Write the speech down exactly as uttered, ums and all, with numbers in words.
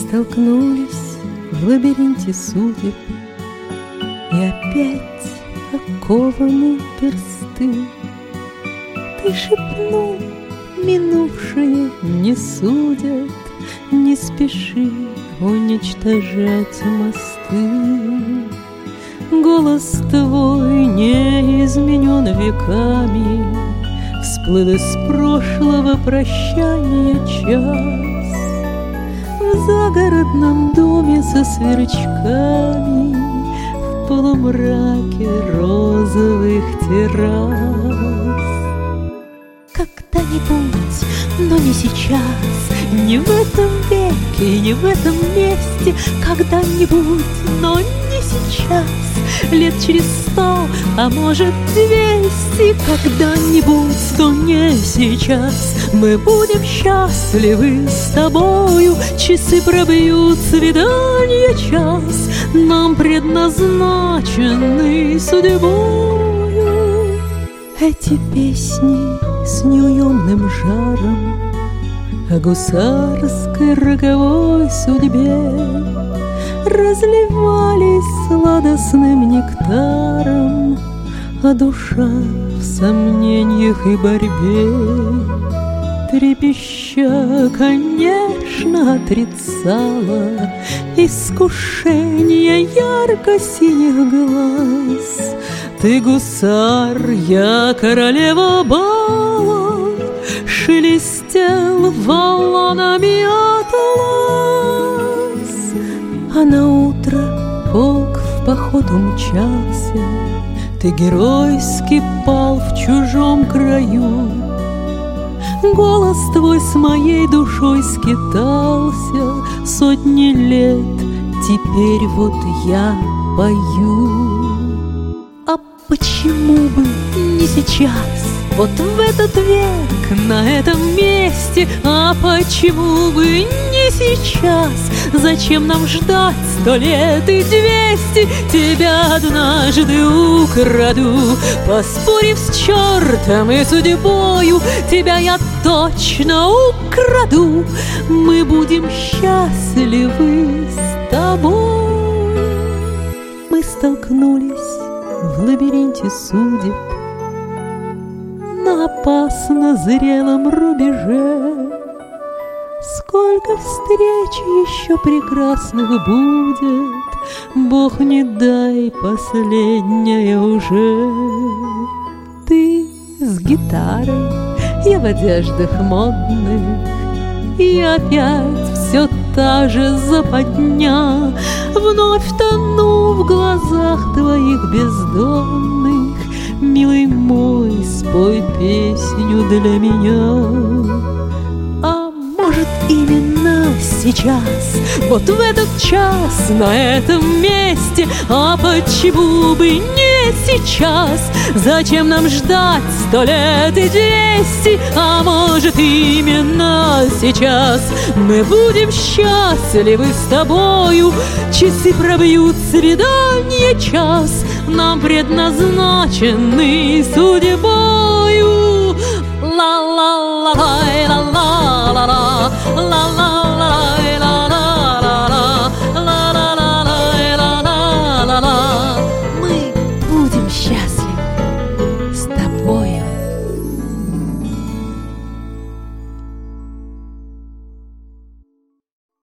столкнулись в лабиринте судеб, и опять окованы персты. Ты шепнул, минувшие не судят, не спеши уничтожать мосты. Голос твой не изменен веками, всплыл из прошлого прощания час. В загородном доме со сверчками, в полумраке розовых террас. Когда-нибудь, но не сейчас, не в этом веке, не в этом месте. Когда-нибудь, но не сейчас, лет через сто, а может двести. Когда-нибудь, но не сейчас, мы будем счастливы с тобою. Часы пробьют свидания час, нам предназначенный судьбою. Эти песни с неуемным жаром о гусарской роковой судьбе разливались сладостным нектаром, а душа в сомнениях и борьбе трепеща, конечно, отрицала искушение ярко-синих глаз. Ты гусар, я королева бала, шелестел волнами атлас. А на утро полк в поход умчался, ты геройски пал в чужом краю. Голос твой с моей душой скитался сотни лет, теперь вот я пою. А почему бы не сейчас, вот в этот век, на этом месте? А почему бы не сейчас? Зачем нам ждать сто лет и двести? Тебя однажды украду, поспорив с чертом и судьбою. Тебя я точно украду, мы будем счастливы с тобой. Мы столкнулись в лабиринте судеб на опасно зрелом рубеже. Сколько встреч еще прекрасных будет, Бог не дай последняя уже. Ты с гитарой, я в одеждах модных, и опять все та же западня. Вновь тону в глазах твоих бездонных. Милый мой, спой песню для меня. А может, именно сейчас, вот в этот час, на этом месте? А почему бы не сейчас? Зачем нам ждать сто лет и двести? А может, именно сейчас мы будем счастливы с тобою. Часы пробьют свидания час, нам предназначенный судьбою. Ла-ла-ла-ла.